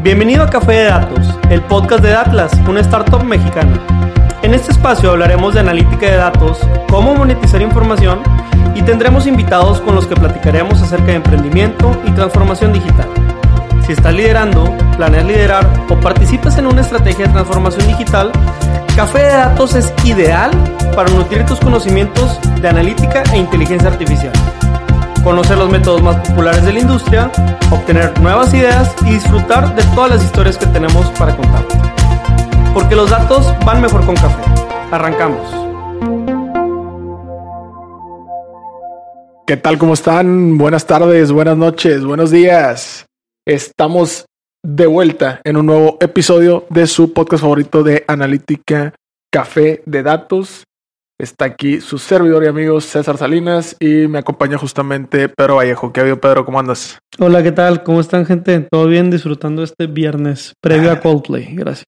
Bienvenido a Café de Datos, el podcast de Datlas, una startup mexicana. En este espacio hablaremos de analítica de datos, cómo monetizar información y tendremos invitados con los que platicaremos acerca de emprendimiento y transformación digital. Si estás liderando, planeas liderar o participas en una estrategia de transformación digital, Café de Datos es ideal para nutrir tus conocimientos de analítica e inteligencia artificial. Conocer los métodos más populares de la industria, obtener nuevas ideas y disfrutar de todas las historias que tenemos para contar. Porque los datos van mejor con café. Arrancamos. ¿Qué tal? ¿Cómo están? Buenas tardes, buenas noches, buenos días. Estamos de vuelta en un nuevo episodio de su podcast favorito de analítica, Café de Datos. Está aquí su servidor y amigo César Salinas y me acompaña justamente Pedro Vallejo. ¿Qué ha habido, Pedro? ¿Cómo andas? Hola, ¿qué tal? ¿Cómo están, gente? ¿Todo bien? Disfrutando este viernes previo a Coldplay. Gracias.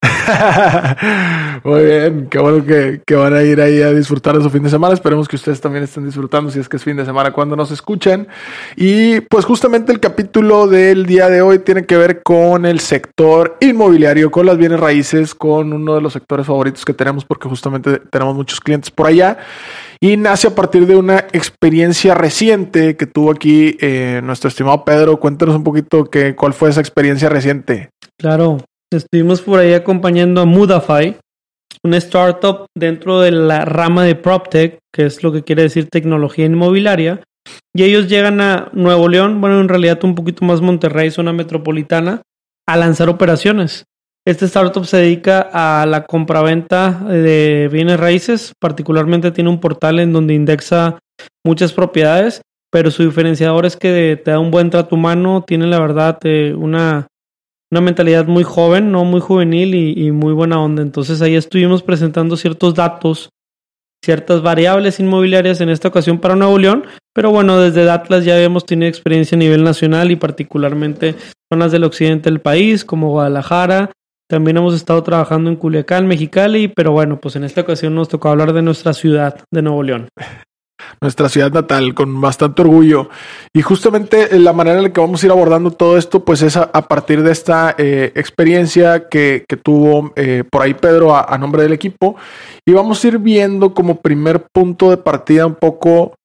Muy bien, qué bueno que van a ir ahí a disfrutar de su fin de semana. Esperemos que ustedes también estén disfrutando si es que es fin de semana cuando nos escuchan. Y pues justamente el capítulo del día de hoy tiene que ver con el sector inmobiliario, con las bienes raíces, con uno de los sectores favoritos que tenemos porque justamente tenemos muchos clientes por allá. Y nace a partir de una experiencia reciente que tuvo aquí nuestro estimado Pedro. Cuéntanos un poquito cuál fue esa experiencia reciente. Claro, estuvimos por ahí acompañando a Mudafy, una startup dentro de la rama de PropTech, que es lo que quiere decir tecnología inmobiliaria. Y ellos llegan a Nuevo León, bueno, en realidad un poquito más Monterrey, zona metropolitana, a lanzar operaciones. Este startup se dedica a la compraventa de bienes raíces, particularmente tiene un portal en donde indexa muchas propiedades, pero su diferenciador es que te da un buen trato humano, tiene la verdad una mentalidad muy joven, no muy juvenil y muy buena onda. Entonces ahí estuvimos presentando ciertos datos, ciertas variables inmobiliarias en esta ocasión para Nuevo León, pero bueno, desde Datlas ya habíamos tenido experiencia a nivel nacional y particularmente zonas del occidente del país como Guadalajara. También hemos estado trabajando en Culiacán, Mexicali, pero bueno, pues en esta ocasión nos tocó hablar de nuestra ciudad de Nuevo León. Nuestra ciudad natal, con bastante orgullo. Y justamente la manera en la que vamos a ir abordando todo esto, pues es a partir de esta experiencia que tuvo por ahí Pedro a nombre del equipo. Y vamos a ir viendo como primer punto de partida un poco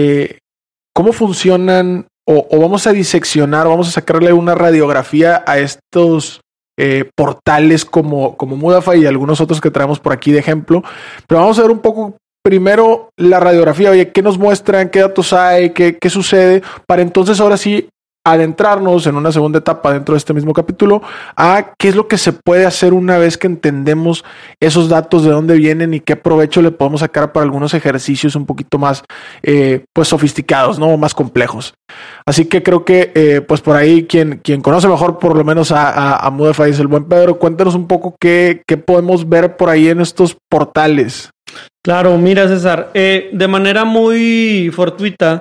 cómo funcionan o vamos a diseccionar, vamos a sacarle una radiografía a estos portales como Mudafy y algunos otros que traemos por aquí de ejemplo. Pero vamos a ver un poco primero la radiografía, oye, ¿qué nos muestran? ¿Qué datos hay? ¿Qué sucede? Para entonces ahora sí adentrarnos en una segunda etapa dentro de este mismo capítulo a qué es lo que se puede hacer una vez que entendemos esos datos, de dónde vienen y qué provecho le podemos sacar para algunos ejercicios un poquito más pues sofisticados, ¿no? Más complejos. Así que creo que pues por ahí quien conoce mejor por lo menos a Mudafy es el buen Pedro. Cuéntanos un poco qué podemos ver por ahí en estos portales. Claro, mira, César, de manera muy fortuita,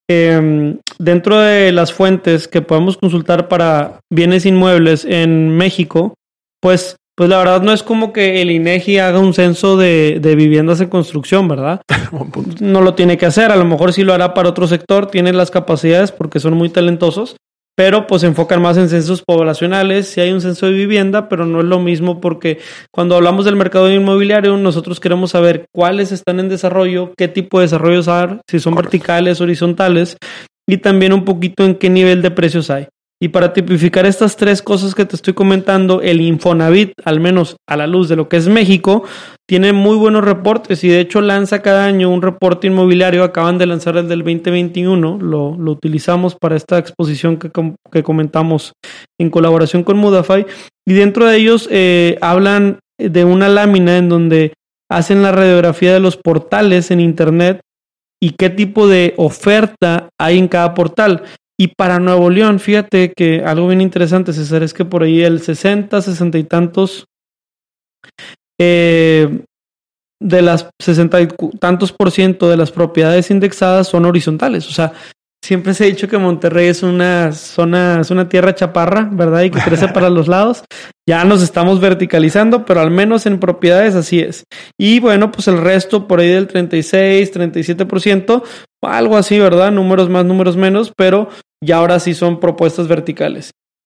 dentro de las fuentes que podemos consultar para bienes inmuebles en México, pues la verdad no es como que el INEGI haga un censo de viviendas en construcción, ¿verdad? No lo tiene que hacer, a lo mejor sí lo hará para otro sector, tiene las capacidades porque son muy talentosos, pero pues se enfocan más en censos poblacionales. Sí hay un censo de vivienda, pero no es lo mismo porque cuando hablamos del mercado inmobiliario nosotros queremos saber cuáles están en desarrollo, qué tipo de desarrollos hay, si son verticales, horizontales y también un poquito en qué nivel de precios hay. Y para tipificar estas tres cosas que te estoy comentando, el Infonavit, al menos a la luz de lo que es México, tiene muy buenos reportes y de hecho lanza cada año un reporte inmobiliario. Acaban de lanzar el del 2021, lo utilizamos para esta exposición que comentamos en colaboración con Mudafy. Y dentro de ellos hablan de una lámina en donde hacen la radiografía de los portales en internet y qué tipo de oferta hay en cada portal. Y para Nuevo León, fíjate que algo bien interesante, César, es que por ahí el 60 y tantos de las 60 y tantos % de las propiedades indexadas son horizontales. O sea, siempre se ha dicho que Monterrey es una zona, es una tierra chaparra, ¿verdad? Y que crece para los lados. Ya nos estamos verticalizando, pero al menos en propiedades así es. Y bueno, pues el resto por ahí del 36-37%, algo así, ¿verdad? Números más, números menos, pero ya ahora sí son propuestas verticales.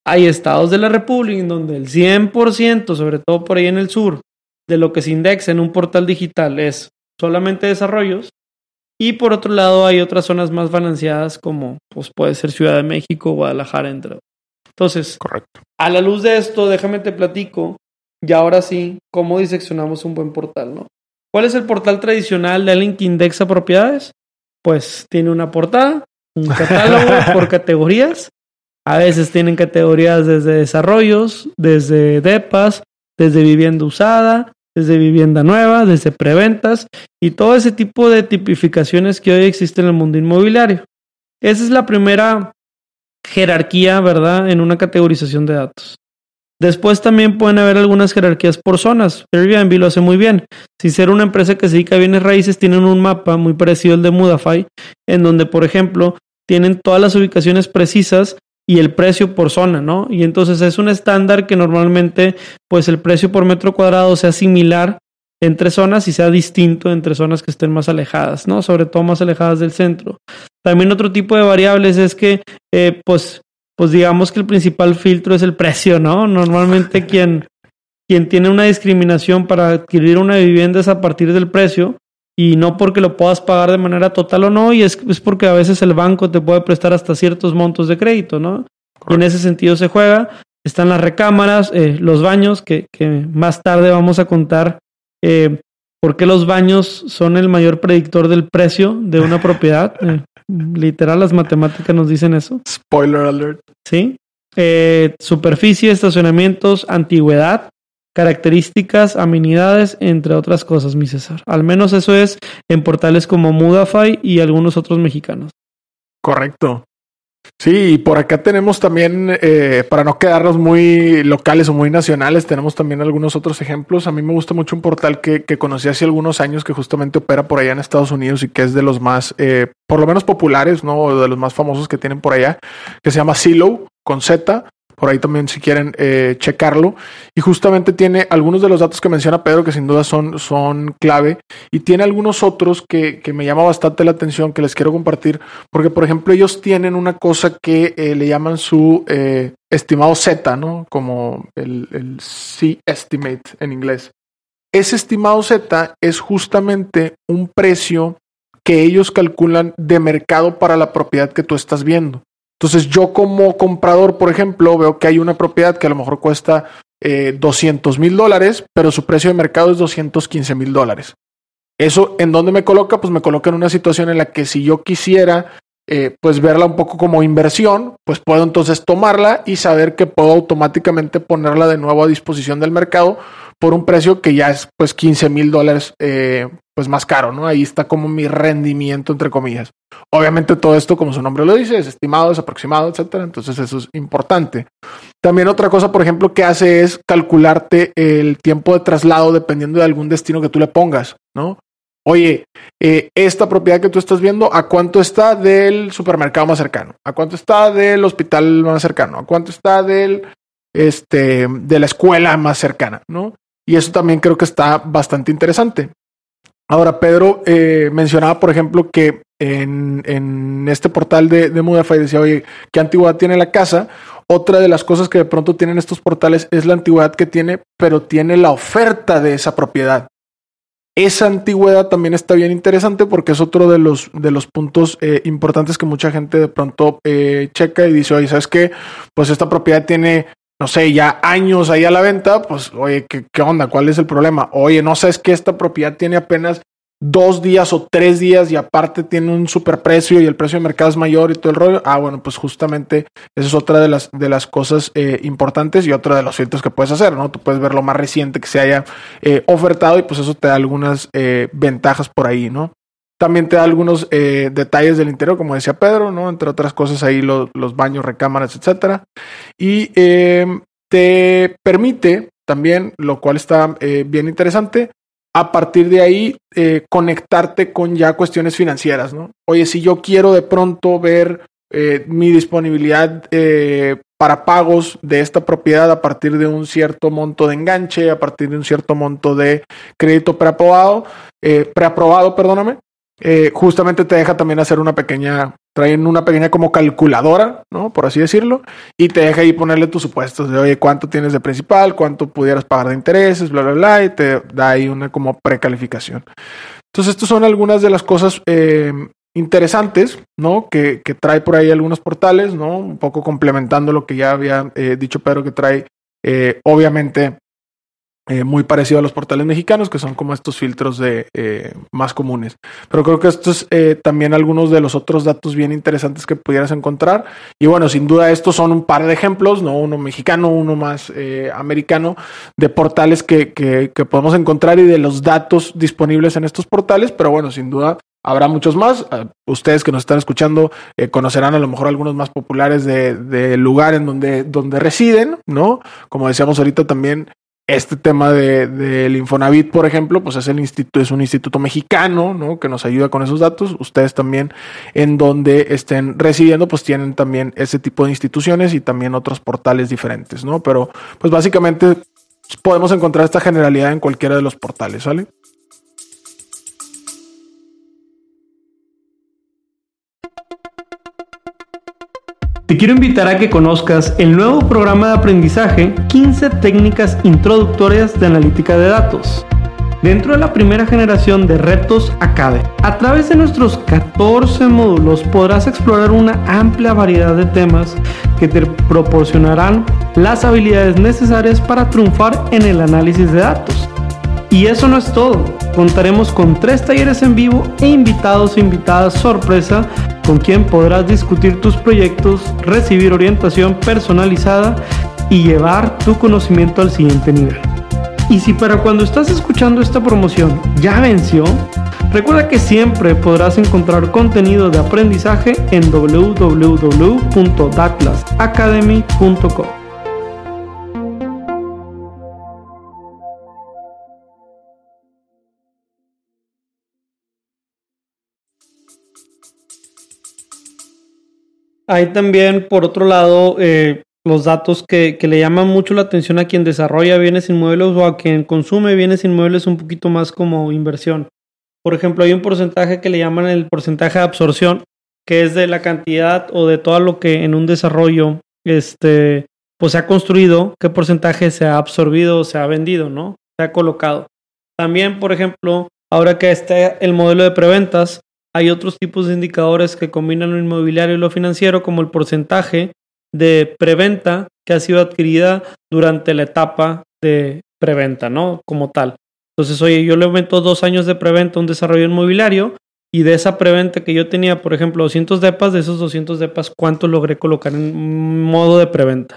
Hay estados de la República en donde el 100%, sobre todo por ahí en el sur, de lo que se indexa en un portal digital es solamente desarrollos. Y por otro lado hay otras zonas más balanceadas como pues, puede ser Ciudad de México, Guadalajara, entre otros. Entonces, Correcto. A la luz de esto, déjame te platico, y ahora sí, cómo diseccionamos un buen portal, ¿no? ¿Cuál es el portal tradicional de alguien que indexa propiedades? Pues tiene una portada, un catálogo por categorías. A veces tienen categorías desde desarrollos, desde depas, desde vivienda usada, desde vivienda nueva, desde preventas y todo ese tipo de tipificaciones que hoy existen en el mundo inmobiliario. Esa es la primera jerarquía, ¿verdad? En una categorización de datos. Después también pueden haber algunas jerarquías por zonas. Airbnb lo hace muy bien. Sin ser una empresa que se dedica a bienes raíces, tienen un mapa muy parecido al de Mudafy, en donde, por ejemplo, tienen todas las ubicaciones precisas y el precio por zona, ¿no? Y entonces es un estándar que normalmente, pues el precio por metro cuadrado sea similar entre zonas y sea distinto entre zonas que estén más alejadas, ¿no? Sobre todo más alejadas del centro. También otro tipo de variables es que, pues digamos que el principal filtro es el precio, ¿no? Normalmente quien tiene una discriminación para adquirir una vivienda es a partir del precio y no porque lo puedas pagar de manera total o no, y es porque a veces el banco te puede prestar hasta ciertos montos de crédito, ¿no? Correcto. Y en ese sentido se juega. Están las recámaras, los baños, que más tarde vamos a contar por qué los baños son el mayor predictor del precio de una propiedad. Literal, las matemáticas nos dicen eso. Spoiler alert. Sí. Superficie, estacionamientos, antigüedad, características, amenidades, entre otras cosas, mi César. Al menos eso es en portales como Mudafy y algunos otros mexicanos. Correcto. Sí, y por acá tenemos también, para no quedarnos muy locales o muy nacionales, tenemos también algunos otros ejemplos. A mí me gusta mucho un portal que conocí hace algunos años que justamente opera por allá en Estados Unidos y que es de los más, por lo menos populares, ¿no? O de los más famosos que tienen por allá, que se llama Zillow, con Z. Por ahí también si quieren checarlo. Y justamente tiene algunos de los datos que menciona Pedro que sin duda son clave. Y tiene algunos otros que me llama bastante la atención que les quiero compartir. Porque por ejemplo ellos tienen una cosa que le llaman su estimado Z, ¿no? Como el C-estimate en inglés. Ese estimado Z es justamente un precio que ellos calculan de mercado para la propiedad que tú estás viendo. Entonces yo como comprador, por ejemplo, veo que hay una propiedad que a lo mejor cuesta $200,000, pero su precio de mercado es $215,000. ¿Eso en dónde me coloca? Pues me coloca en una situación en la que si yo quisiera pues verla un poco como inversión, pues puedo entonces tomarla y saber que puedo automáticamente ponerla de nuevo a disposición del mercado por un precio que ya es pues $15,000 pues más caro, ¿no? Ahí está como mi rendimiento entre comillas. Obviamente todo esto, como su nombre lo dice, es estimado, es aproximado, etcétera. Entonces eso es importante. También otra cosa, por ejemplo, que hace es calcularte el tiempo de traslado dependiendo de algún destino que tú le pongas, ¿no? Oye, esta propiedad que tú estás viendo, ¿a cuánto está del supermercado más cercano? ¿A cuánto está del hospital más cercano? ¿A cuánto está de la escuela más cercana? ¿No? Y eso también creo que está bastante interesante. Ahora, Pedro mencionaba, por ejemplo, que en este portal de Mudafy decía, oye, ¿qué antigüedad tiene la casa? Otra de las cosas que de pronto tienen estos portales es la antigüedad que tiene, pero tiene la oferta de esa propiedad. Esa antigüedad también está bien interesante porque es otro de los puntos importantes que mucha gente de pronto checa y dice, oye, ¿sabes qué? Pues esta propiedad tiene, no sé, ya años ahí a la venta, pues oye, ¿qué onda? ¿Cuál es el problema? Oye, no sabes que esta propiedad tiene apenas 2 días o 3 días y aparte tiene un superprecio y el precio de mercado es mayor y todo el rollo. Bueno, pues justamente esa es otra de las cosas importantes y otra de los filtros que puedes hacer, ¿no? Tú puedes ver lo más reciente que se haya ofertado y pues eso te da algunas ventajas por ahí, ¿no? También te da algunos detalles del interior, como decía Pedro, ¿no? Entre otras cosas ahí los baños, recámaras, etcétera. Y te permite también, lo cual está bien interesante, a partir de ahí conectarte con ya cuestiones financieras, ¿no? Oye, si yo quiero de pronto ver mi disponibilidad para pagos de esta propiedad a partir de un cierto monto de enganche, a partir de un cierto monto de crédito preaprobado, perdóname, Justamente te deja también hacer traen una pequeña como calculadora, ¿no? Por así decirlo, y te deja ahí ponerle tus supuestos de, oye, cuánto tienes de principal, cuánto pudieras pagar de intereses, bla, bla, bla, y te da ahí una como precalificación. Entonces, estas son algunas de las cosas interesantes, ¿no? Que trae por ahí algunos portales, ¿no? Un poco complementando lo que ya había dicho Pedro, que trae, obviamente, muy parecido a los portales mexicanos, que son como estos filtros más comunes. Pero creo que estos también algunos de los otros datos bien interesantes que pudieras encontrar. Y bueno, sin duda estos son un par de ejemplos, ¿no? Uno mexicano, uno más americano, de portales que podemos encontrar y de los datos disponibles en estos portales. Pero bueno, sin duda habrá muchos más. Ustedes que nos están escuchando conocerán a lo mejor algunos más populares de lugar en donde residen, ¿no? Como decíamos ahorita también, este tema del Infonavit, por ejemplo, pues es un instituto mexicano, ¿no? Que nos ayuda con esos datos. Ustedes también, en donde estén residiendo, pues tienen también ese tipo de instituciones y también otros portales diferentes, ¿no? Pero, pues básicamente podemos encontrar esta generalidad en cualquiera de los portales, ¿vale? Te quiero invitar a que conozcas el nuevo programa de aprendizaje 15 técnicas introductorias de analítica de datos. Dentro de la primera generación de Retos Academy, a través de nuestros 14 módulos podrás explorar una amplia variedad de temas que te proporcionarán las habilidades necesarias para triunfar en el análisis de datos. Y eso no es todo. Contaremos con 3 talleres en vivo e invitados e invitadas sorpresa con quien podrás discutir tus proyectos, recibir orientación personalizada y llevar tu conocimiento al siguiente nivel. Y si para cuando estás escuchando esta promoción ya venció, recuerda que siempre podrás encontrar contenido de aprendizaje en www.datlasacademy.com. Hay también, por otro lado, los datos que le llaman mucho la atención a quien desarrolla bienes inmuebles o a quien consume bienes inmuebles un poquito más como inversión. Por ejemplo, hay un porcentaje que le llaman el porcentaje de absorción, que es de la cantidad o de todo lo que en un desarrollo pues se ha construido, qué porcentaje se ha absorbido o se ha vendido, ¿no? Se ha colocado. También, por ejemplo, ahora que está el modelo de preventas, hay otros tipos de indicadores que combinan lo inmobiliario y lo financiero, como el porcentaje de preventa que ha sido adquirida durante la etapa de preventa, ¿no? Como tal. Entonces, oye, yo le aumento 2 años de preventa a un desarrollo inmobiliario y de esa preventa que yo tenía, por ejemplo, 200 depas, de esos 200 depas, ¿cuántos logré colocar en modo de preventa?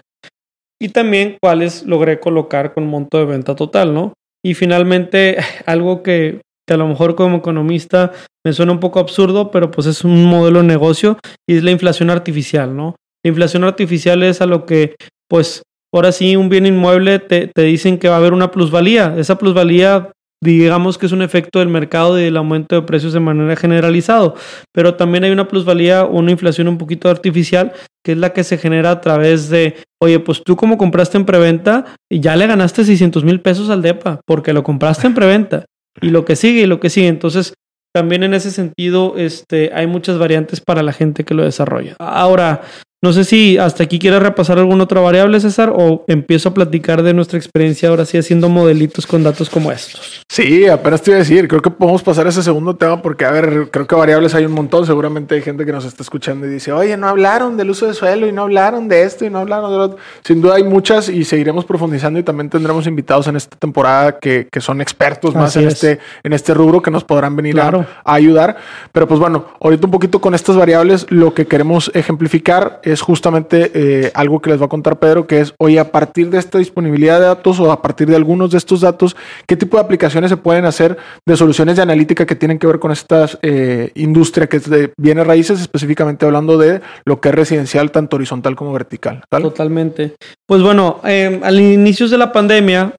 Y también cuáles logré colocar con monto de venta total, ¿no? Y finalmente, algo que a lo mejor como economista me suena un poco absurdo, pero pues es un modelo de negocio y es la inflación artificial, ¿no? La inflación artificial es a lo que, pues, ahora sí, un bien inmueble te dicen que va a haber una plusvalía. Esa plusvalía, digamos que es un efecto del mercado y del aumento de precios de manera generalizado, pero también hay una plusvalía o una inflación un poquito artificial, que es la que se genera a través de, oye, pues tú como compraste en preventa, ya le ganaste 600,000 pesos al depa, porque lo compraste en preventa. Y lo que sigue y lo que sigue. Entonces, también en ese sentido, hay muchas variantes para la gente que lo desarrolla. Ahora, no sé si hasta aquí quieres repasar alguna otra variable, César, o empiezo a platicar de nuestra experiencia ahora sí haciendo modelitos con datos como estos. Sí, apenas te iba a decir, creo que podemos pasar a ese segundo tema porque, a ver, creo que variables hay un montón. Seguramente hay gente que nos está escuchando y dice, oye, no hablaron del uso de suelo y no hablaron de esto y no hablaron de lo otro. Sin duda hay muchas y seguiremos profundizando y también tendremos invitados en esta temporada que son expertos más en este rubro que nos podrán venir a ayudar. Pero pues bueno, ahorita un poquito con estas variables lo que queremos ejemplificar es justamente algo que les va a contar Pedro, que es, oye, a partir de esta disponibilidad de datos o a partir de algunos de estos datos, ¿qué tipo de aplicaciones se pueden hacer de soluciones de analítica que tienen que ver con esta industria que es de bienes raíces, específicamente hablando de lo que es residencial, tanto horizontal como vertical? ¿Tal? Totalmente. Pues bueno, al inicio de la pandemia,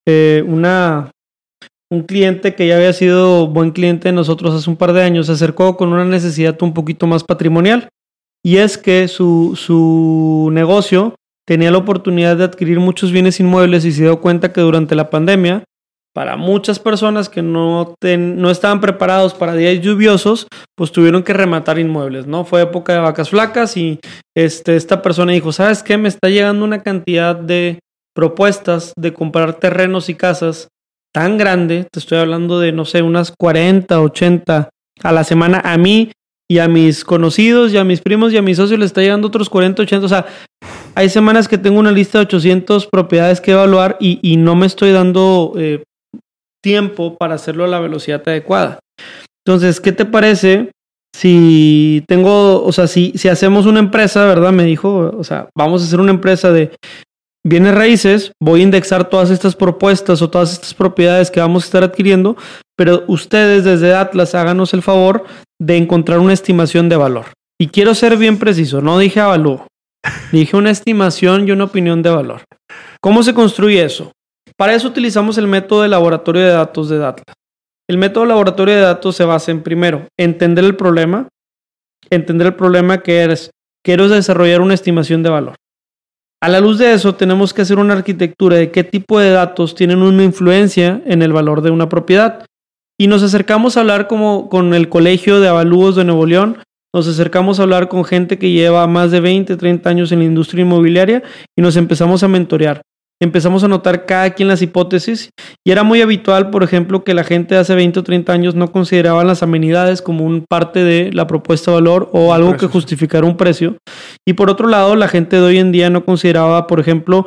un cliente que ya había sido buen cliente de nosotros hace un par de años se acercó con una necesidad un poquito más patrimonial. Y es que su negocio tenía la oportunidad de adquirir muchos bienes inmuebles y se dio cuenta que durante la pandemia para muchas personas que no estaban preparados para días lluviosos, pues tuvieron que rematar inmuebles, ¿no? Fue época de vacas flacas y esta persona dijo, ¿sabes qué? Me está llegando una cantidad de propuestas de comprar terrenos y casas tan grande, te estoy hablando de, no sé, unas 40, 80 a la semana. A mí y a mis conocidos y a mis primos y a mis socios les está llegando otros 40, 80, o sea, hay semanas que tengo una lista de 800 propiedades que evaluar y no me estoy dando tiempo para hacerlo a la velocidad adecuada. Entonces, ¿qué te parece si si hacemos una empresa, ¿verdad? Me dijo, o sea, vamos a hacer una empresa de bienes raíces, voy a indexar todas estas propuestas o todas estas propiedades que vamos a estar adquiriendo, pero ustedes desde Atlas háganos el favor de encontrar una estimación de valor. Y quiero ser bien preciso, no dije avalúo, dije una estimación y una opinión de valor. ¿Cómo se construye eso? Para eso utilizamos el método de laboratorio de datos de Atlas. El método de laboratorio de datos se basa en, primero, entender el problema que eres. Quiero desarrollar una estimación de valor. A la luz de eso, tenemos que hacer una arquitectura de qué tipo de datos tienen una influencia en el valor de una propiedad. Y nos acercamos a hablar como con el Colegio de Avalúos de Nuevo León, nos acercamos a hablar con gente que lleva más de 20, 30 años en la industria inmobiliaria y nos empezamos a mentorear. Empezamos a notar cada quien las hipótesis y era muy habitual, por ejemplo, que la gente de hace 20 o 30 años no consideraban las amenidades como un parte de la propuesta de valor o algo que justificara un precio. Y por otro lado, la gente de hoy en día no consideraba, por ejemplo,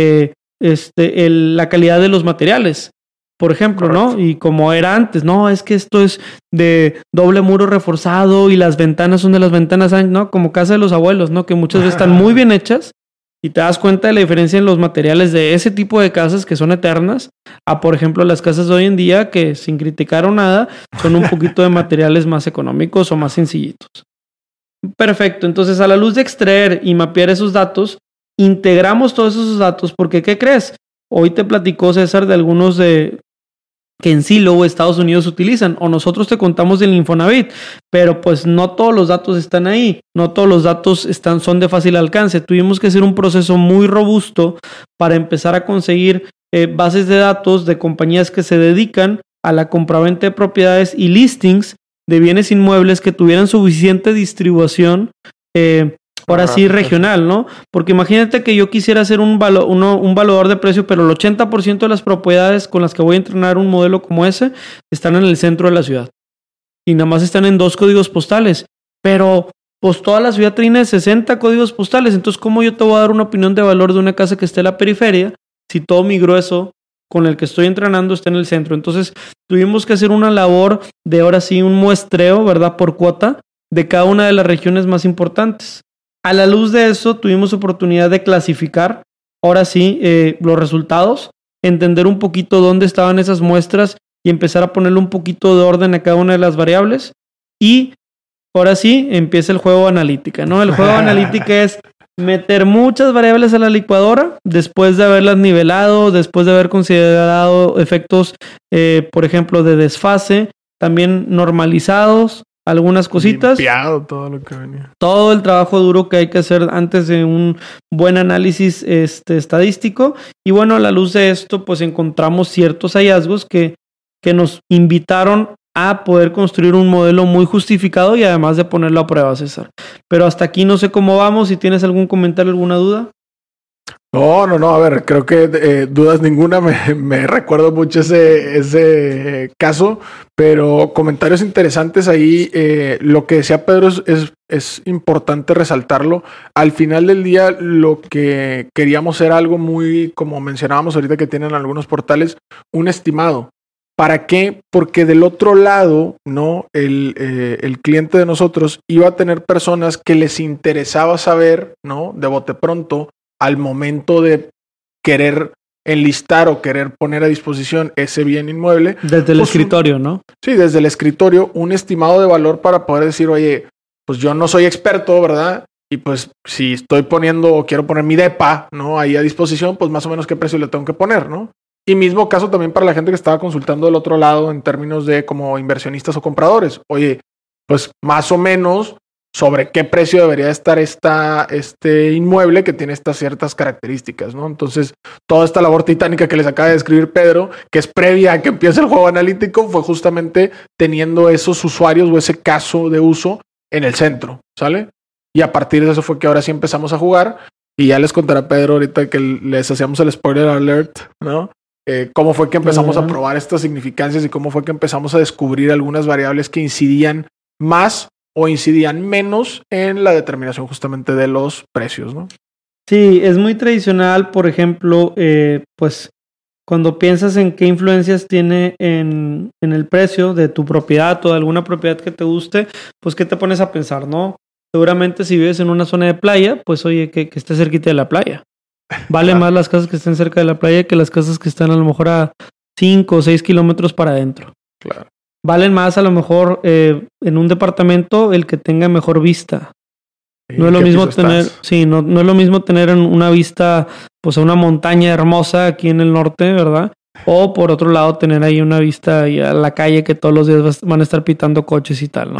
la calidad de los materiales. Por ejemplo, correcto, ¿no? Y como era antes, no, es que esto es de doble muro reforzado y las ventanas son de las ventanas, ¿no? Como casa de los abuelos, ¿no? Que muchas veces están muy bien hechas y te das cuenta de la diferencia en los materiales de ese tipo de casas que son eternas a, por ejemplo, las casas de hoy en día que, sin criticar o nada, son un poquito de materiales más económicos o más sencillitos. Perfecto, entonces a la luz de extraer y mapear esos datos, integramos todos esos datos porque, ¿qué crees? Hoy te platicó César de algunos que en Zillow Estados Unidos utilizan, o nosotros te contamos del Infonavit, pero pues no todos los datos están ahí, no todos los datos son de fácil alcance. Tuvimos que hacer un proceso muy robusto para empezar a conseguir bases de datos de compañías que se dedican a la compraventa de propiedades y listings de bienes inmuebles que tuvieran suficiente distribución ahora sí regional, ¿no? Porque imagínate que yo quisiera hacer un valuador de precio, pero el 80% de las propiedades con las que voy a entrenar un modelo como ese están en el centro de la ciudad. Y nada más están en 2 códigos postales. Pero pues toda la ciudad tiene 60 códigos postales. Entonces, ¿cómo yo te voy a dar una opinión de valor de una casa que esté en la periferia si todo mi grueso con el que estoy entrenando está en el centro? Entonces, tuvimos que hacer una labor de ahora sí un muestreo, ¿verdad? Por cuota de cada una de las regiones más importantes. A la luz de eso, tuvimos oportunidad de clasificar, ahora sí, los resultados, entender un poquito dónde estaban esas muestras y empezar a ponerle un poquito de orden a cada una de las variables. Y ahora sí, empieza el juego analítica, ¿no? El juego analítica es meter muchas variables a la licuadora después de haberlas nivelado, después de haber considerado efectos, por ejemplo, de desfase, también normalizados, algunas cositas. Limpiado todo lo que venía. Todo el trabajo duro que hay que hacer antes de un buen análisis estadístico. Y bueno, a la luz de esto, pues encontramos ciertos hallazgos que nos invitaron a poder construir un modelo muy justificado y además de ponerlo a prueba, César. Pero hasta aquí no sé cómo vamos. Si tienes algún comentario, alguna duda. No, a ver, creo que dudas ninguna, me recuerdo mucho ese caso, pero comentarios interesantes ahí. Lo que decía Pedro es importante resaltarlo. Al final del día, lo que queríamos era algo muy, como mencionábamos ahorita que tienen algunos portales, un estimado. ¿Para qué? Porque del otro lado, ¿no? El cliente de nosotros iba a tener personas que les interesaba saber, ¿no? De bote pronto, al momento de querer enlistar o querer poner a disposición ese bien inmueble. Desde el escritorio, ¿no? Sí, desde el escritorio, un estimado de valor para poder decir, oye, pues yo no soy experto, ¿verdad? Y pues si estoy poniendo o quiero poner mi depa, ¿no? Ahí a disposición, pues más o menos qué precio le tengo que poner, ¿no? Y mismo caso también para la gente que estaba consultando del otro lado en términos de como inversionistas o compradores. Oye, pues más o menos sobre qué precio debería estar este inmueble que tiene estas ciertas características, ¿no? Entonces, toda esta labor titánica que les acaba de describir Pedro, que es previa a que empiece el juego analítico, fue justamente teniendo esos usuarios o ese caso de uso en el centro, ¿sale? Y a partir de eso fue que ahora sí empezamos a jugar, y ya les contará Pedro ahorita que les hacíamos el spoiler alert, ¿no? Cómo fue que empezamos a probar estas significancias y cómo fue que empezamos a descubrir algunas variables que incidían más o incidían menos en la determinación justamente de los precios, ¿no? Sí, es muy tradicional, por ejemplo, pues cuando piensas en qué influencias tiene en el precio de tu propiedad o de alguna propiedad que te guste, pues ¿qué te pones a pensar, no? Seguramente si vives en una zona de playa, pues oye, que esté cerquita de la playa. Vale más las casas que estén cerca de la playa que las casas que están a lo mejor a 5 o 6 kilómetros para adentro. Claro. Valen más a lo mejor en un departamento el que tenga mejor vista. No es lo mismo tener, no es lo mismo tener una vista pues a una montaña hermosa aquí en el norte, ¿verdad? O por otro lado tener ahí una vista a la calle que todos los días van a estar pitando coches y tal, ¿no?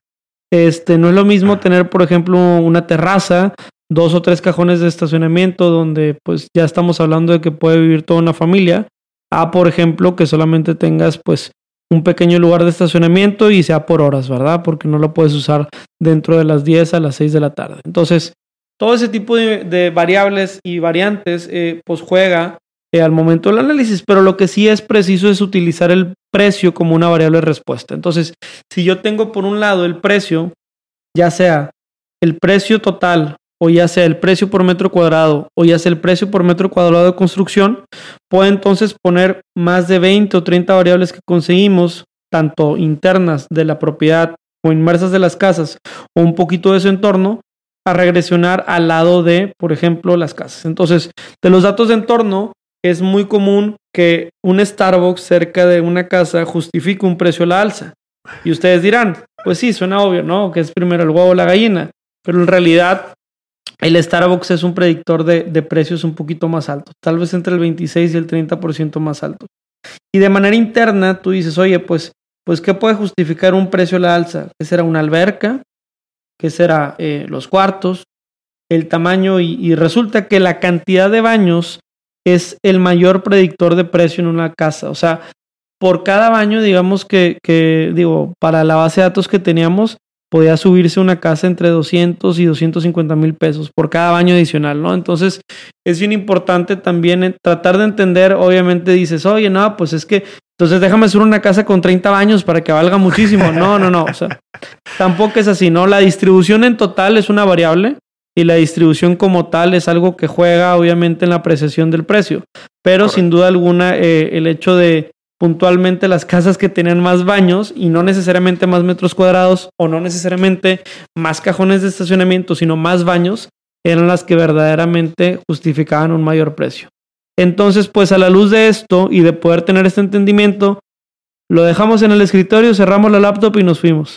No es lo mismo tener, por ejemplo, una terraza, 2 o 3 cajones de estacionamiento donde pues ya estamos hablando de que puede vivir toda una familia, a por ejemplo que solamente tengas pues un pequeño lugar de estacionamiento y sea por horas, ¿verdad? Porque no lo puedes usar dentro de las 10 a las 6 de la tarde. Entonces, todo ese tipo de variables y variantes pues juega al momento del análisis, pero lo que sí es preciso es utilizar el precio como una variable de respuesta. Entonces, si yo tengo por un lado el precio, ya sea el precio total o ya sea el precio por metro cuadrado o ya sea el precio por metro cuadrado de construcción, puedo entonces poner más de 20 o 30 variables que conseguimos, tanto internas de la propiedad o inmersas de las casas o un poquito de su entorno, a regresionar al lado de, por ejemplo, las casas. Entonces, de los datos de entorno, es muy común que un Starbucks cerca de una casa justifique un precio a la alza. Y ustedes dirán, pues sí, suena obvio, ¿no? Que es primero el huevo o la gallina. Pero en realidad, el Starbucks es un predictor de precios un poquito más altos. Tal vez entre el 26 y el 30% más alto. Y de manera interna, tú dices, oye, pues ¿qué puede justificar un precio a la alza? ¿Qué será una alberca? ¿Qué será los cuartos? El tamaño. Y resulta que la cantidad de baños es el mayor predictor de precio en una casa. O sea, por cada baño, digamos que para la base de datos que teníamos, podía subirse una casa entre 200 y 250 mil pesos por cada baño adicional, ¿no? Entonces, es bien importante también tratar de entender. Obviamente dices, oye, no, pues es que, entonces déjame hacer una casa con 30 baños para que valga muchísimo. No. O sea, tampoco es así, ¿no? La distribución en total es una variable. Y la distribución como tal es algo que juega obviamente en la apreciación del precio. Pero correcto, sin duda alguna el hecho de puntualmente las casas que tenían más baños y no necesariamente más metros cuadrados o no necesariamente más cajones de estacionamiento, sino más baños, eran las que verdaderamente justificaban un mayor precio. Entonces, pues a la luz de esto y de poder tener este entendimiento, lo dejamos en el escritorio, cerramos la laptop y nos fuimos.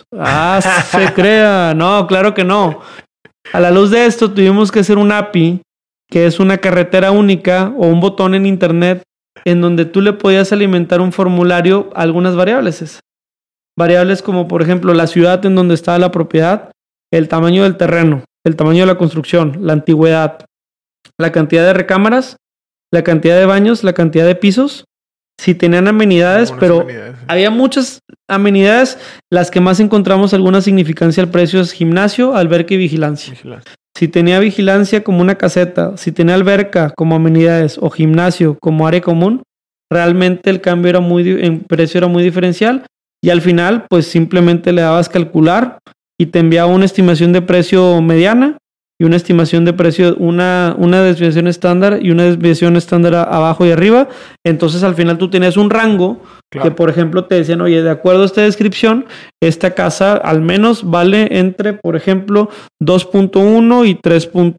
Se crea. No, claro que no. A la luz de esto tuvimos que hacer un API, que es una carretera única o un botón en internet en donde tú le podías alimentar un formulario a algunas variables. Variables como por ejemplo la ciudad en donde estaba la propiedad, el tamaño del terreno, el tamaño de la construcción, la antigüedad, la cantidad de recámaras, la cantidad de baños, la cantidad de pisos, si tenían amenidades, pero había muchas amenidades. Las que más encontramos alguna significancia al precio es gimnasio, alberca y vigilancia. Si tenía vigilancia como una caseta, si tenía alberca como amenidades o gimnasio como área común, realmente el cambio en precio era muy diferencial. Y al final, pues simplemente le dabas calcular y te enviaba una estimación de precio mediana y una estimación de precio, una desviación estándar y una desviación estándar abajo y arriba. Entonces al final tú tenías un rango, claro, que por ejemplo te decían, oye, de acuerdo a esta descripción, esta casa al menos vale entre, por ejemplo, 2.1 y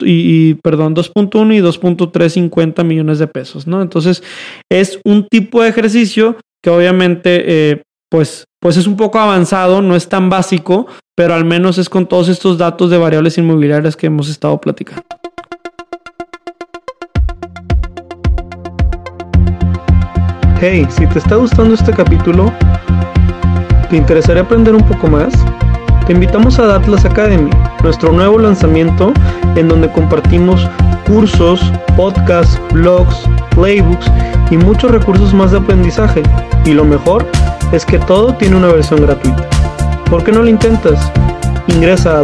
2.1 y 2.350 millones de pesos, ¿no? Entonces es un tipo de ejercicio que obviamente pues es un poco avanzado, no es tan básico, pero al menos es con todos estos datos de variables inmobiliarias que hemos estado platicando. Hey, si te está gustando este capítulo, ¿te interesaría aprender un poco más? Te invitamos a Atlas Academy, nuestro nuevo lanzamiento en donde compartimos cursos, podcasts, blogs, playbooks y muchos recursos más de aprendizaje. Y lo mejor es que todo tiene una versión gratuita. ¿Por qué no lo intentas? Ingresa a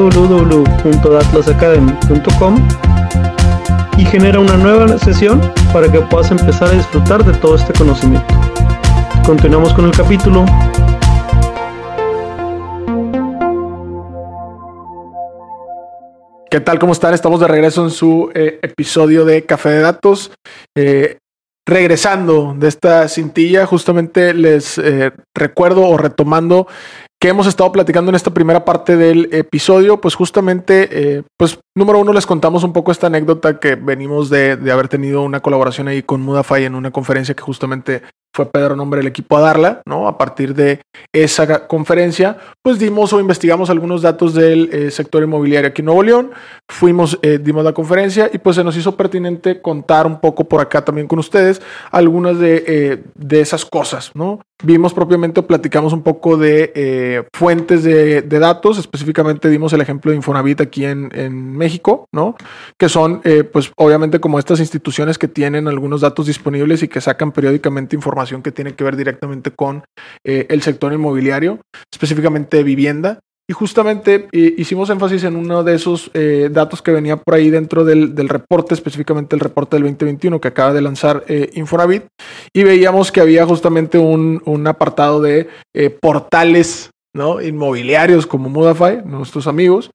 www.atlasacademy.com y genera una nueva sesión para que puedas empezar a disfrutar de todo este conocimiento. Continuamos con el capítulo. ¿Qué tal? ¿Cómo están? Estamos de regreso en su episodio de Café de Datos. Regresando de esta cintilla, justamente les recuerdo o retomando que hemos estado platicando en esta primera parte del episodio, pues justamente, pues número uno les contamos un poco esta anécdota que venimos de haber tenido una colaboración ahí con Mudafy en una conferencia que justamente fue Pedro nombre del equipo a darla, ¿no? A partir de esa conferencia, pues dimos o investigamos algunos datos del sector inmobiliario aquí en Nuevo León, dimos la conferencia y pues se nos hizo pertinente contar un poco por acá también con ustedes algunas de esas cosas, ¿no? Vimos propiamente, platicamos un poco de fuentes de datos, específicamente dimos el ejemplo de Infonavit aquí en México, ¿no? Que son, pues obviamente como estas instituciones que tienen algunos datos disponibles y que sacan periódicamente información que tiene que ver directamente con el sector inmobiliario, específicamente de vivienda. Y justamente hicimos énfasis en uno de esos datos que venía por ahí dentro del reporte, específicamente el reporte del 2021 que acaba de lanzar Infonavit, y veíamos que había justamente un apartado de portales, ¿no? Inmobiliarios como Mudafy, nuestros amigos,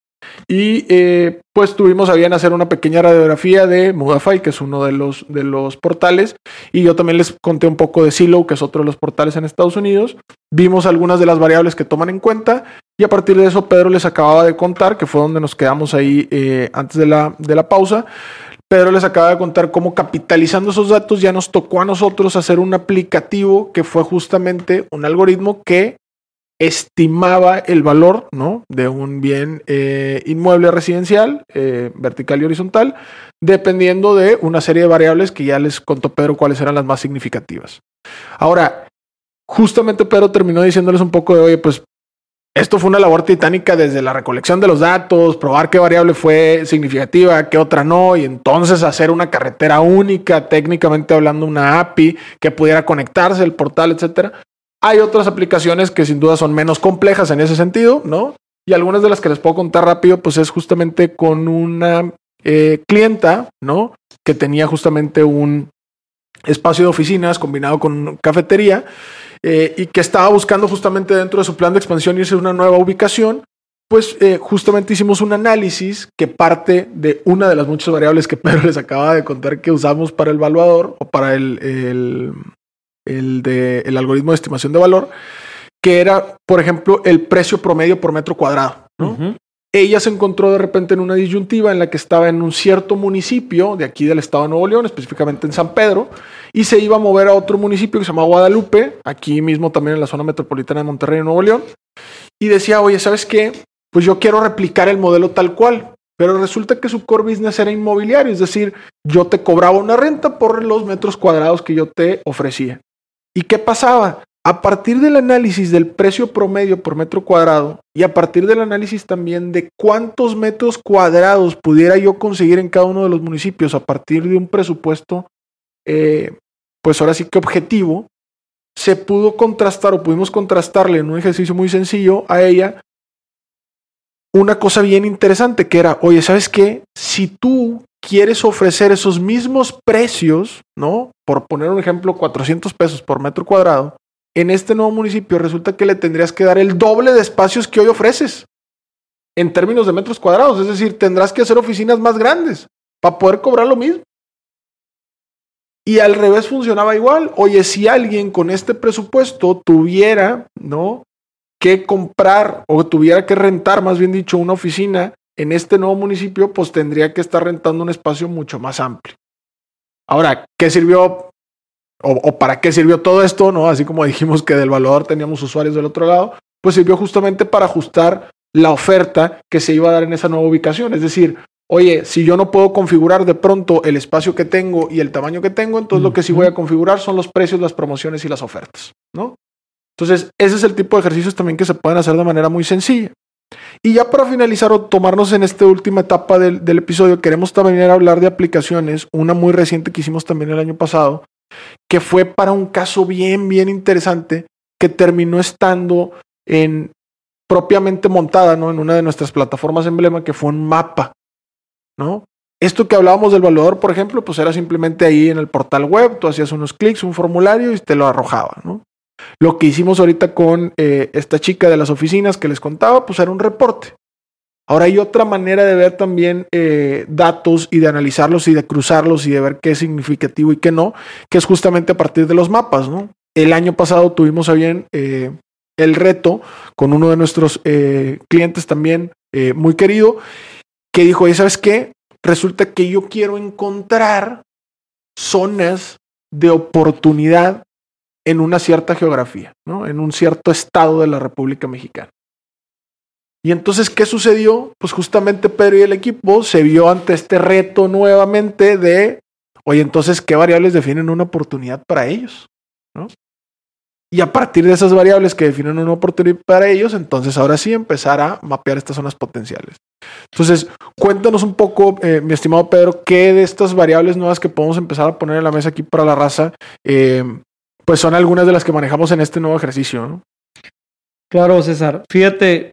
y pues tuvimos a bien hacer una pequeña radiografía de Mudafy, que es uno de los portales, y yo también les conté un poco de Zillow, que es otro de los portales en Estados Unidos. Vimos algunas de las variables que toman en cuenta y a partir de eso Pedro les acababa de contar, que fue donde nos quedamos ahí antes de la pausa. Pedro les acaba de contar cómo capitalizando esos datos ya nos tocó a nosotros hacer un aplicativo que fue justamente un algoritmo que estimaba el valor, ¿no? De un bien inmueble residencial, vertical y horizontal, dependiendo de una serie de variables que ya les contó Pedro cuáles eran las más significativas. Ahora, justamente Pedro terminó diciéndoles un poco de, oye, pues esto fue una labor titánica desde la recolección de los datos, probar qué variable fue significativa, qué otra no, y entonces hacer una carretera única, técnicamente hablando una API que pudiera conectarse al portal, etcétera. Hay otras aplicaciones que sin duda son menos complejas en ese sentido, ¿no? Y algunas de las que les puedo contar rápido, pues es justamente con una clienta, ¿no? Que tenía justamente un espacio de oficinas combinado con cafetería y que estaba buscando justamente dentro de su plan de expansión irse a una nueva ubicación. Pues justamente hicimos un análisis que parte de una de las muchas variables que Pedro les acaba de contar que usamos para el evaluador o para el algoritmo de estimación de valor, que era, por ejemplo, el precio promedio por metro cuadrado, ¿no? Uh-huh. Ella se encontró de repente en una disyuntiva en la que estaba en un cierto municipio de aquí del estado de Nuevo León, específicamente en San Pedro, y se iba a mover a otro municipio que se llama Guadalupe, aquí mismo también en la zona metropolitana de Monterrey, Nuevo León, y decía, oye, ¿sabes qué? Pues yo quiero replicar el modelo tal cual, pero resulta que su core business era inmobiliario, es decir, yo te cobraba una renta por los metros cuadrados que yo te ofrecía. ¿Y qué pasaba? A partir del análisis del precio promedio por metro cuadrado y a partir del análisis también de cuántos metros cuadrados pudiera yo conseguir en cada uno de los municipios a partir de un presupuesto, pues ahora sí que objetivo, se pudo contrastar o pudimos contrastarle en un ejercicio muy sencillo a ella una cosa bien interesante que era, oye, ¿sabes qué? Si tú quieres ofrecer esos mismos precios, ¿no? Por poner un ejemplo, 400 pesos por metro cuadrado, en este nuevo municipio resulta que le tendrías que dar el doble de espacios que hoy ofreces en términos de metros cuadrados. Es decir, tendrás que hacer oficinas más grandes para poder cobrar lo mismo. Y al revés funcionaba igual. Oye, si alguien con este presupuesto tuviera, ¿no?, que comprar o tuviera que rentar, más bien dicho, una oficina en este nuevo municipio, pues tendría que estar rentando un espacio mucho más amplio. Ahora, ¿qué sirvió o para qué sirvió todo esto, ¿no? Así como dijimos que del evaluador teníamos usuarios del otro lado, pues sirvió justamente para ajustar la oferta que se iba a dar en esa nueva ubicación. Es decir, oye, si yo no puedo configurar de pronto el espacio que tengo y el tamaño que tengo, entonces lo que sí voy a configurar son los precios, las promociones y las ofertas, ¿no? Entonces, ese es el tipo de ejercicios también que se pueden hacer de manera muy sencilla. Y ya para finalizar o tomarnos en esta última etapa del episodio, queremos también hablar de aplicaciones, una muy reciente que hicimos también el año pasado, que fue para un caso bien interesante que terminó estando propiamente montada, ¿no? En una de nuestras plataformas emblema, que fue un mapa, ¿no? Esto que hablábamos del evaluador, por ejemplo, pues era simplemente ahí en el portal web, tú hacías unos clics, un formulario y te lo arrojaba, ¿no? Lo que hicimos ahorita con esta chica de las oficinas que les contaba, pues era un reporte. Ahora hay otra manera de ver también datos y de analizarlos y de cruzarlos y de ver qué es significativo y qué no, que es justamente a partir de los mapas, ¿no? El año pasado tuvimos a bien el reto con uno de nuestros clientes también muy querido, que dijo, ¿y sabes qué? Resulta que yo quiero encontrar zonas de oportunidad en una cierta geografía, ¿no? En un cierto estado de la República Mexicana. Y entonces, ¿qué sucedió? Pues justamente Pedro y el equipo se vio ante este reto nuevamente de, oye, entonces, ¿qué variables definen una oportunidad para ellos? ¿No? Y a partir de esas variables que definen una oportunidad para ellos, entonces ahora sí empezar a mapear estas zonas potenciales. Entonces, cuéntanos un poco, mi estimado Pedro, qué de estas variables nuevas que podemos empezar a poner en la mesa aquí para la raza, pues son algunas de las que manejamos en este nuevo ejercicio, ¿no? Claro, César. Fíjate,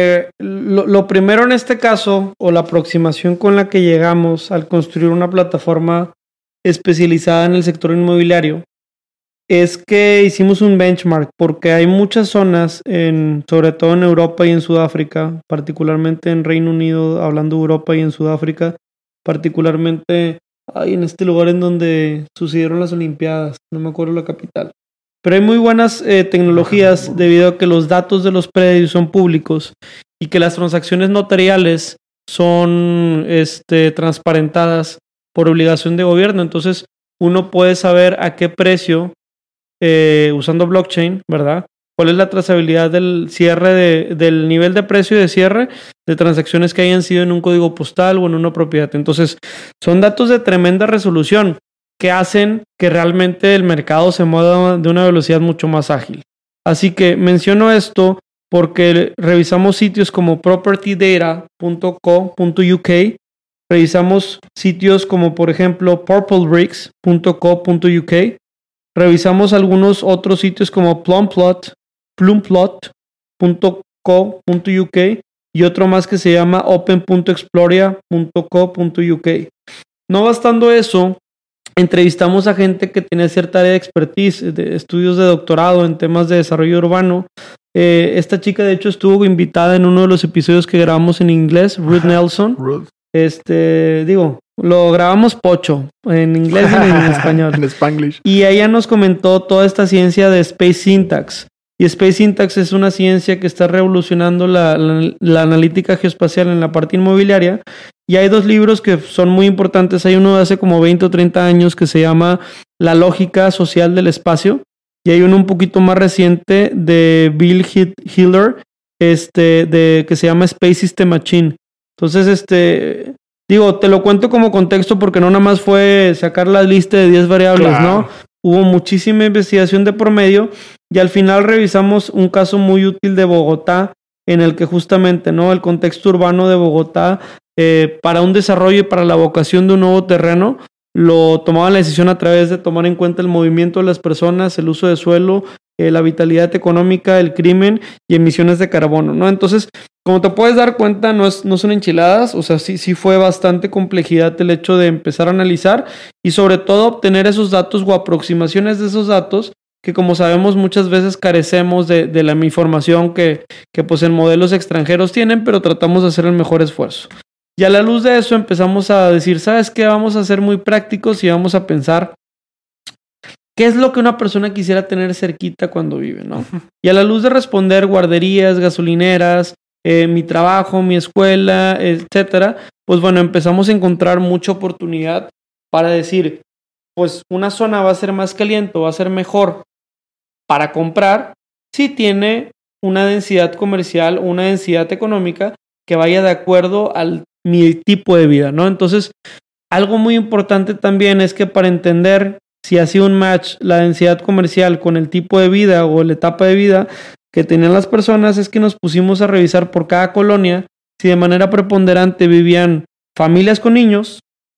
lo primero en este caso, o la aproximación con la que llegamos al construir una plataforma especializada en el sector inmobiliario, es que hicimos un benchmark, porque hay muchas zonas, sobre todo en Europa y en Sudáfrica, particularmente en Reino Unido, hablando de Europa y en Sudáfrica, particularmente en este lugar en donde sucedieron las Olimpiadas, no me acuerdo la capital. Pero hay muy buenas tecnologías debido a que los datos de los predios son públicos y que las transacciones notariales son transparentadas por obligación de gobierno. Entonces uno puede saber a qué precio, usando blockchain, ¿verdad? ¿Cuál es la trazabilidad del cierre del nivel de precio de cierre de transacciones que hayan sido en un código postal o en una propiedad? Entonces son datos de tremenda resolución que hacen que realmente el mercado se mueva de una velocidad mucho más ágil. Así que menciono esto porque revisamos sitios como propertydata.co.uk, revisamos sitios como por ejemplo purplebricks.co.uk, revisamos algunos otros sitios como plumplot.co.uk y otro más que se llama open.exploria.co.uk. No bastando eso, entrevistamos a gente que tiene cierta área de expertise, de estudios de doctorado en temas de desarrollo urbano. Esta chica, de hecho, estuvo invitada en uno de los episodios que grabamos en inglés, Ruth Nelson. Ruth. Lo grabamos pocho, en inglés y en español. En Spanglish. Y ella nos comentó toda esta ciencia de Space Syntax. Y Space Syntax es una ciencia que está revolucionando la analítica geoespacial en la parte inmobiliaria. Y hay dos libros que son muy importantes. Hay uno de hace como 20 o 30 años que se llama La lógica social del espacio. Y hay uno un poquito más reciente de Bill Hiller, que se llama Space System Machine. Entonces, te lo cuento como contexto porque no nada más fue sacar la lista de 10 variables, claro, ¿no? Hubo muchísima investigación de por medio y al final revisamos un caso muy útil de Bogotá en el que justamente, ¿no? El contexto urbano de Bogotá para un desarrollo y para la vocación de un nuevo terreno lo tomaba la decisión a través de tomar en cuenta el movimiento de las personas, el uso de suelo, la vitalidad económica, el crimen y emisiones de carbono, ¿no? Entonces, como te puedes dar cuenta, no son enchiladas, o sea, sí fue bastante complejidad el hecho de empezar a analizar y sobre todo obtener esos datos o aproximaciones de esos datos que, como sabemos, muchas veces carecemos de la información que pues en modelos extranjeros tienen, pero tratamos de hacer el mejor esfuerzo. Y a la luz de eso empezamos a decir, ¿sabes qué? Vamos a ser muy prácticos y vamos a pensar ¿qué es lo que una persona quisiera tener cerquita cuando vive, ¿no? Y a la luz de responder guarderías, gasolineras, mi trabajo, mi escuela, etcétera, pues bueno, empezamos a encontrar mucha oportunidad para decir, pues una zona va a ser más caliente, va a ser mejor para comprar si tiene una densidad comercial, una densidad económica que vaya de acuerdo al mi tipo de vida, ¿no? Entonces, algo muy importante también es que para entender si hacía un match la densidad comercial con el tipo de vida o la etapa de vida, que tenían las personas es que nos pusimos a revisar por cada colonia si de manera preponderante vivían familias con niños,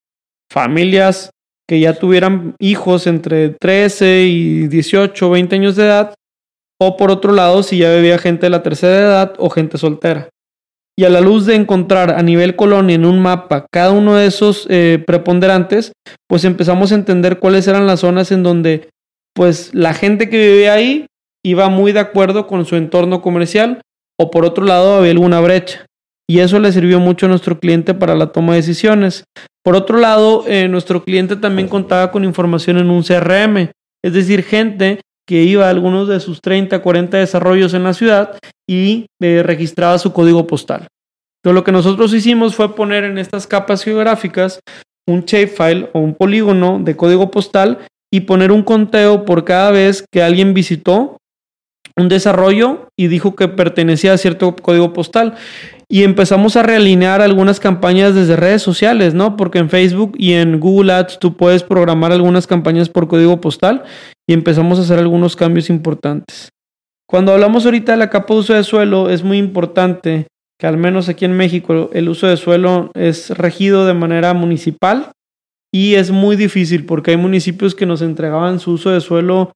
familias que ya tuvieran hijos entre 13 y 18 o 20 años de edad, o por otro lado si ya vivía gente de la tercera edad o gente soltera. Y a la luz de encontrar a nivel colonia en un mapa cada uno de esos preponderantes, pues empezamos a entender cuáles eran las zonas en donde pues la gente que vivía ahí iba muy de acuerdo con su entorno comercial, o por otro lado había alguna brecha. Y eso le sirvió mucho a nuestro cliente para la toma de decisiones. Por otro lado, nuestro cliente también contaba con información en un CRM, es decir, gente que iba a algunos de sus 30, 40 desarrollos en la ciudad y registraba su código postal. Entonces, lo que nosotros hicimos fue poner en estas capas geográficas un shapefile o un polígono de código postal y poner un conteo por cada vez que alguien visitó un desarrollo y dijo que pertenecía a cierto código postal. Y empezamos a realinear algunas campañas desde redes sociales, ¿no? Porque en Facebook y en Google Ads tú puedes programar algunas campañas por código postal y empezamos a hacer algunos cambios importantes. Cuando hablamos ahorita de la capa de uso de suelo, es muy importante que al menos aquí en México el uso de suelo es regido de manera municipal y es muy difícil porque hay municipios que nos entregaban su uso de suelo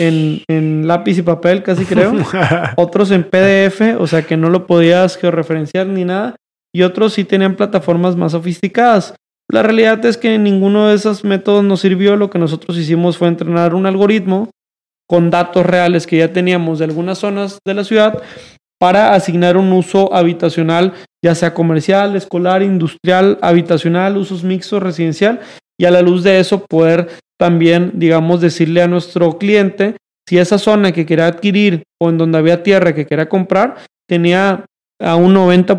en lápiz y papel, casi creo. Otros en PDF, o sea que no lo podías georreferenciar ni nada. Y otros sí tenían plataformas más sofisticadas. La realidad es que ninguno de esos métodos nos sirvió. Lo que nosotros hicimos fue entrenar un algoritmo con datos reales que ya teníamos de algunas zonas de la ciudad para asignar un uso habitacional, ya sea comercial, escolar, industrial, habitacional, usos mixtos, residencial, y a la luz de eso poder también, digamos, decirle a nuestro cliente si esa zona que quería adquirir o en donde había tierra que quería comprar tenía a un 90%,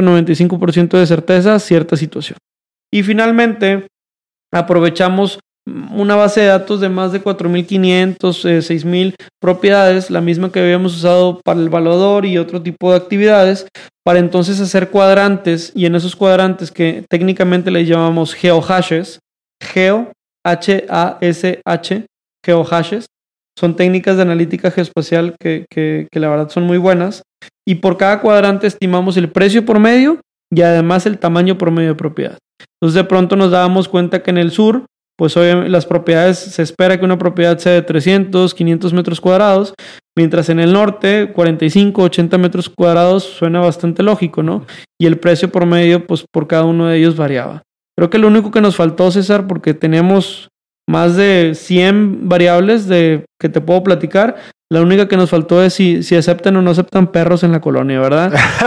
95% de certeza cierta situación. Y finalmente aprovechamos una base de datos de más de 4,500, 6,000 propiedades, la misma que habíamos usado para el evaluador y otro tipo de actividades, para entonces hacer cuadrantes, y en esos cuadrantes que técnicamente les llamamos geohashes, H-A-S-H, geohashes, son técnicas de analítica geoespacial que la verdad son muy buenas, y por cada cuadrante estimamos el precio promedio y además el tamaño promedio de propiedad. Entonces de pronto nos dábamos cuenta que en el sur, pues hoy las propiedades, se espera que una propiedad sea de 300, 500 metros cuadrados, mientras en el norte 45, 80 metros cuadrados suena bastante lógico, ¿no? Y el precio promedio, pues por cada uno de ellos variaba. Creo que lo único que nos faltó, César, porque tenemos más de 100 variables que te puedo platicar, la única que nos faltó es si aceptan o no aceptan perros en la colonia, ¿verdad?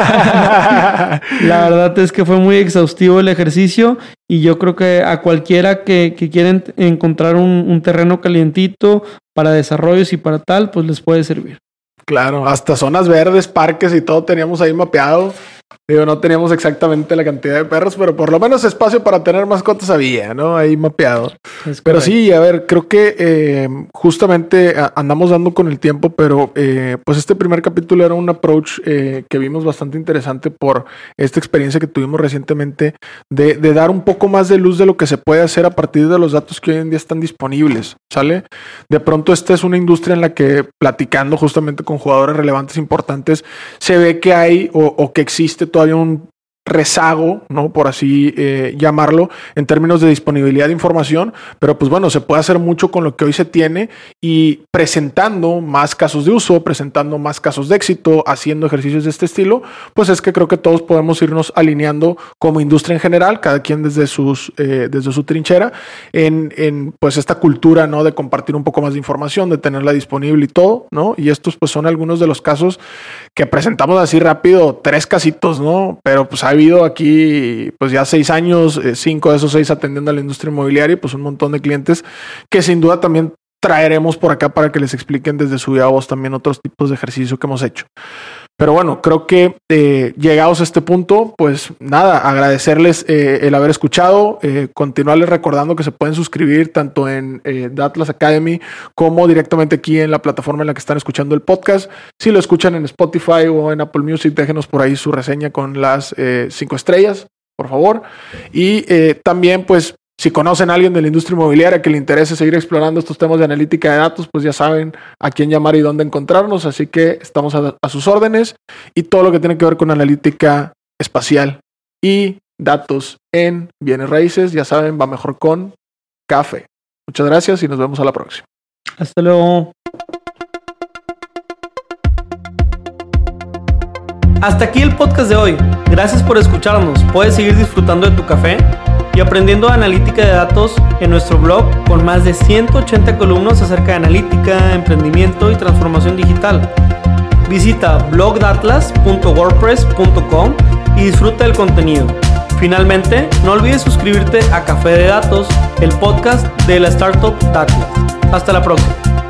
La verdad es que fue muy exhaustivo el ejercicio y yo creo que a cualquiera que quiera encontrar un terreno calientito para desarrollos y para tal, pues les puede servir. Claro, hasta zonas verdes, parques y todo teníamos ahí mapeado. Digo, no teníamos exactamente la cantidad de perros, pero por lo menos espacio para tener mascotas había, ¿no? Ahí mapeado. Pero sí, a ver, creo que justamente andamos dando con el tiempo, pero pues este primer capítulo era un approach que vimos bastante interesante por esta experiencia que tuvimos recientemente de dar un poco más de luz de lo que se puede hacer a partir de los datos que hoy en día están disponibles, ¿sale? De pronto esta es una industria en la que, platicando justamente con jugadores relevantes importantes, se ve que hay o que existe todavía un rezago, ¿no? Por así llamarlo, en términos de disponibilidad de información, pero pues bueno, se puede hacer mucho con lo que hoy se tiene y presentando más casos de uso, presentando más casos de éxito, haciendo ejercicios de este estilo, pues es que creo que todos podemos irnos alineando como industria en general, cada quien desde su trinchera, en pues esta cultura, ¿no? De compartir un poco más de información, de tenerla disponible y todo, ¿no? Y estos pues son algunos de los casos que presentamos así rápido, 3 casitos, ¿no? Pero pues ha habido aquí pues ya 6 años, 5 de esos 6 atendiendo a la industria inmobiliaria y pues un montón de clientes que sin duda también traeremos por acá para que les expliquen desde su viva voz también otros tipos de ejercicio que hemos hecho. Pero bueno, creo que llegados a este punto, pues nada, agradecerles el haber escuchado, continuarles recordando que se pueden suscribir tanto en The Atlas Academy como directamente aquí en la plataforma en la que están escuchando el podcast. Si lo escuchan en Spotify o en Apple Music, déjenos por ahí su reseña con las 5 estrellas, por favor. Y también pues Si conocen a alguien de la industria inmobiliaria que le interese seguir explorando estos temas de analítica de datos, pues ya saben a quién llamar y dónde encontrarnos. Así que estamos a sus órdenes. Y todo lo que tiene que ver con analítica espacial y datos en bienes raíces, ya saben, va mejor con Café. Muchas gracias y nos vemos a la próxima. Hasta luego. Hasta aquí el podcast de hoy. Gracias por escucharnos. Puedes seguir disfrutando de tu café y aprendiendo analítica de datos en nuestro blog con más de 180 columnas acerca de analítica, emprendimiento y transformación digital. Visita blogdatlas.wordpress.com y disfruta del contenido. Finalmente, no olvides suscribirte a Café de Datos, el podcast de la startup Datlas. Hasta la próxima.